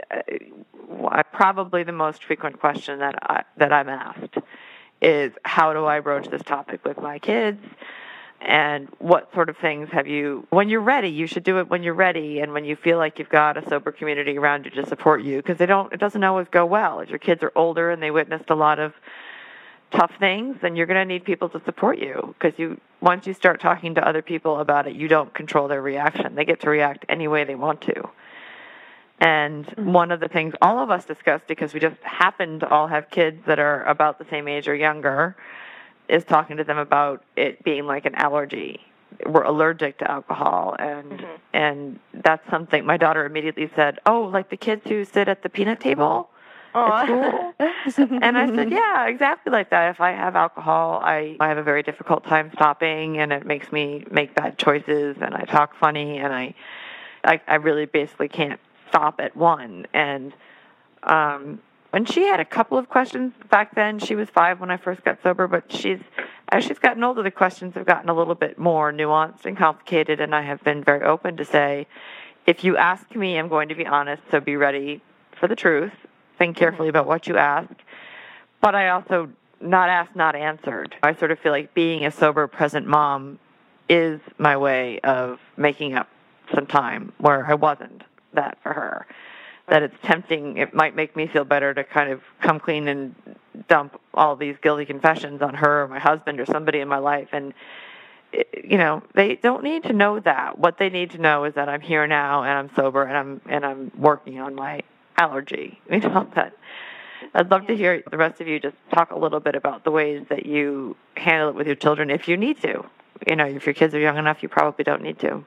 uh, probably the most frequent question that I, that I'm asked is, how do I broach this topic with my kids? And what sort of things have you, when you're ready, you should do it when you're ready and when you feel like you've got a sober community around you to support you, because they don't, it doesn't always go well. If your kids are older and they witnessed a lot of tough things, then you're going to need people to support you, because you, once you start talking to other people about it, you don't control their reaction. They get to react any way they want to. And one of the things all of us discussed, because we just happen to all have kids that are about the same age or younger, is talking to them about it being like an allergy. We're allergic to alcohol, and mm-hmm. and that's something. My daughter immediately said, "Oh, like the kids who sit at the peanut table at school." And I said, "Yeah, exactly like that. If I have alcohol, I I have a very difficult time stopping, and it makes me make bad choices, and I talk funny, and I I, I really basically can't stop at one." And um, and she had a couple of questions back then. She was five when I first got sober, but she's as she's gotten older, the questions have gotten a little bit more nuanced and complicated, and I have been very open to say, if you ask me, I'm going to be honest, so be ready for the truth. Think carefully about what you ask. But I also, not asked, not answered. I sort of feel like being a sober, present mom is my way of making up some time where I wasn't that for her. That it's tempting, it might make me feel better to kind of come clean and dump all these guilty confessions on her or my husband or somebody in my life. And, you know, they don't need to know that. What they need to know is that I'm here now and I'm sober and I'm and I'm working on my allergy. You know, that. I'd love to hear the rest of you just talk a little bit about the ways that you handle it with your children if you need to. You know, if your kids are young enough, you probably don't need to.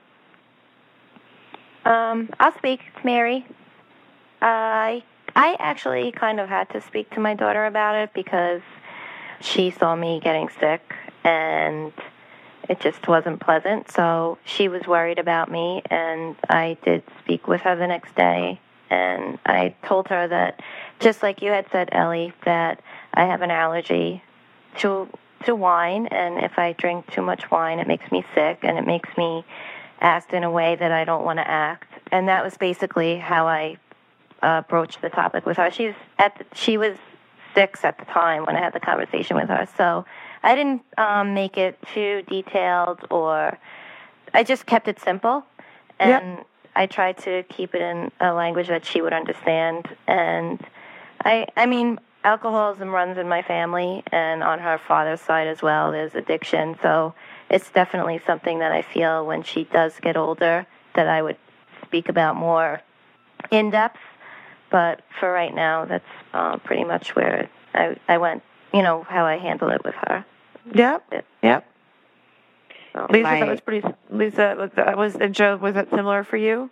Um, I'll speak. It's Mary. I I actually kind of had to speak to my daughter about it because she saw me getting sick and it just wasn't pleasant. So she was worried about me, and I did speak with her the next day. And I told her that, just like you had said, Ellie, that I have an allergy to to wine, and if I drink too much wine, it makes me sick, and it makes me act in a way that I don't want to act. And that was basically how I uh, broached the topic with her. She was at the, she was six at the time when I had the conversation with her, so I didn't um, make it too detailed, or I just kept it simple, and yep. I tried to keep it in a language that she would understand. And I, I mean, alcoholism runs in my family, and on her father's side as well, there's addiction. So it's definitely something that I feel when she does get older that I would speak about more in depth. But for right now, that's uh, pretty much where I, I went, you know, how I handle it with her. Yep, yep. So, Lisa, My, that was pretty. Lisa, that was and Joe, was that similar for you?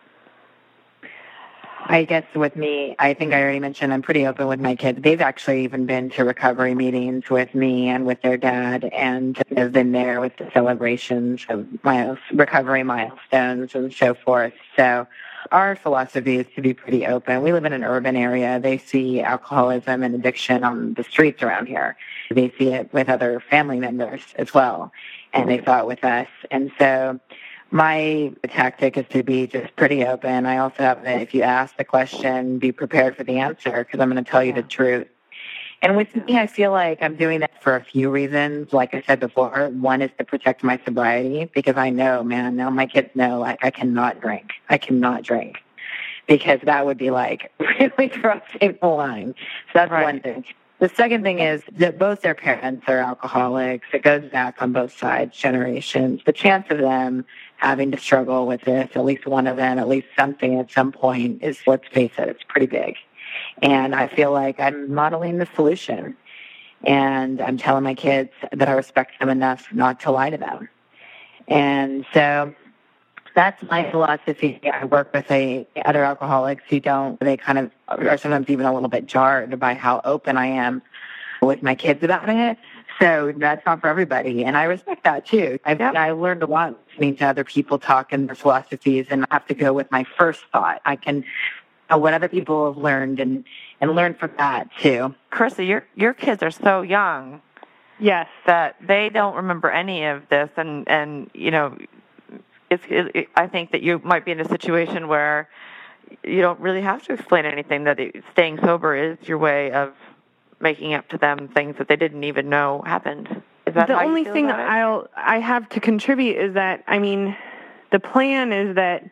I guess with me, I think I already mentioned I'm pretty open with my kids. They've actually even been to recovery meetings with me and with their dad, and have been there with the celebrations of my recovery milestones and so forth. So our philosophy is to be pretty open. We live in an urban area. They see alcoholism and addiction on the streets around here. They see it with other family members as well, and they saw it with us. And so my tactic is to be just pretty open. I also have that if you ask the question, be prepared for the answer, because I'm going to tell you the truth. And with me, I feel like I'm doing that for a few reasons. Like I said before, one is to protect my sobriety, because I know, man, now my kids know, like, I cannot drink. I cannot drink. Because that would be like really crossing the line. So that's right. One thing. The second thing is that both their parents are alcoholics. It goes back on both sides, generations. The chance of them having to struggle with this, at least one of them, at least something at some point, is, let's face it, it's pretty big. And I feel like I'm modeling the solution. And I'm telling my kids that I respect them enough not to lie to them. And so that's my philosophy. I work with a, other alcoholics who don't, they kind of are sometimes even a little bit jarred by how open I am with my kids about it. So that's not for everybody. And I respect that too. I've, yep. I learned a lot listening to other people talk and their philosophies, and I have to go with my first thought. I can know what other people have learned and, and learn from that too. Carissa, your, your kids are so young. Yes. That they don't remember any of this. And, and you know, It's, it, I think that you might be in a situation where you don't really have to explain anything, that it, staying sober is your way of making up to them things that they didn't even know happened. that the how you only feel thing about it? I'll I have to contribute is that, I mean, the plan is that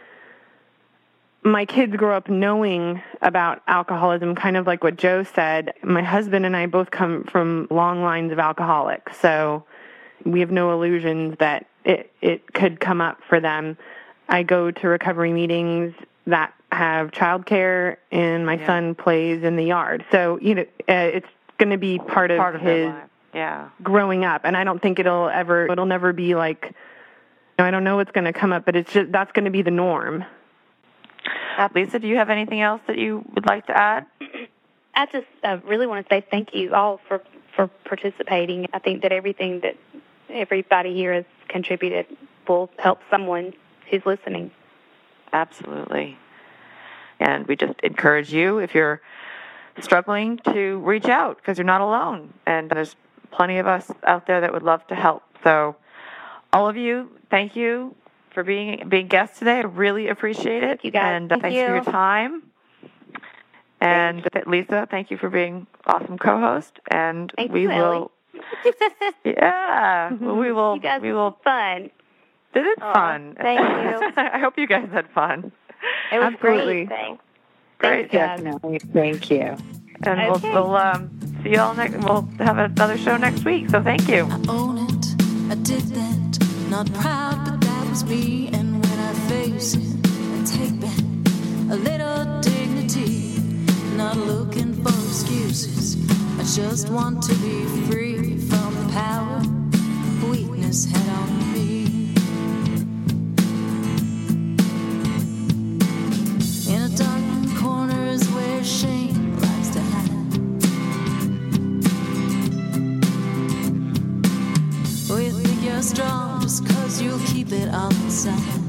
my kids grow up knowing about alcoholism, kind of like what Joe said. My husband and I both come from long lines of alcoholics, so we have no illusions that it, it could come up for them. I go to recovery meetings that have childcare, and my Yeah. son plays in the yard. So, you know, uh, it's going to be part of, Part of their his life. Yeah. growing up, and I don't think it'll ever, it'll never be like, you know, I don't know what's going to come up, but it's just, that's going to be the norm. Uh, Lisa, do you have anything else that you would like to add? I just uh, really want to say thank you all for, for participating. I think that everything that everybody here has contributed will help someone who's listening. Absolutely. And we just encourage you, if you're struggling, to reach out, because you're not alone. And there's plenty of us out there that would love to help. So all of you, thank you for being being guests today. I really appreciate it. Thank you, guys. And uh, Thank thanks you. for your time. And th- Lisa, thank you for being awesome co-host. And Thank we you, will. Yeah, well, we will. You guys we will. fun. This is Aw, fun. thank you. I hope you guys had fun. It was Absolutely. great. Thanks. Great. guys. Definitely. Thank you. And Okay. we'll, we'll um, see you all next. We'll have another show next week. So thank you. I own it, I did that. Not proud, but that was me. And when I face it, I take back a little dignity. Not looking for excuses. I just want to be free from the power weakness had on me. In a dark corner is where shame likes to hide. Oh, you think you're strong just cause you'll keep it all inside.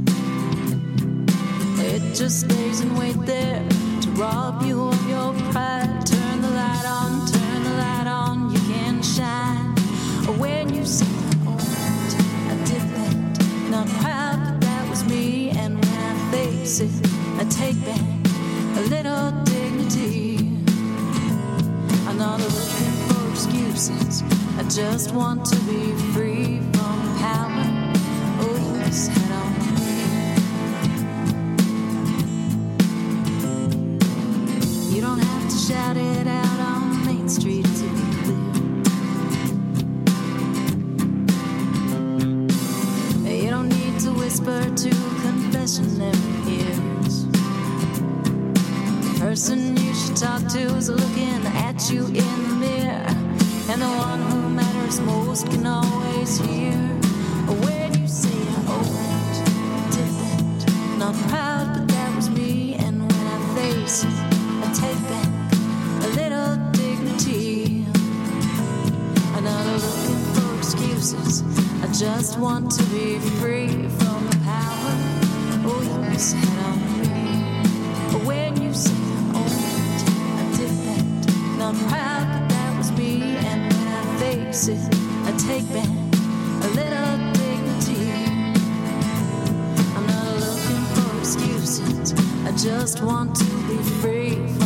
It just stays and wait there to rob you of your pride. Turn the light on, turn the light on, you can shine. When you say I owned, I did that. Not proud, but that was me. And when I face it, I take back a little dignity. I'm not looking for excuses. I just want to be free from power. Oh, this head on me. You don't have to shout it out on Main Street to be clear. You don't need to whisper to confessionary ears. The person you should talk to is looking at you in the mirror, and the one who matters most can always hear when you say I owned, did that. Not proud, but that was me. And when I face it, I take back a little dignity. I'm not looking for excuses. I just want to be free from the power oh, yes, had on me. When you say I owned, I did that. Not proud, but that was me. And when I face it, I take back a little dignity. I'm not looking for excuses. I just want to be free.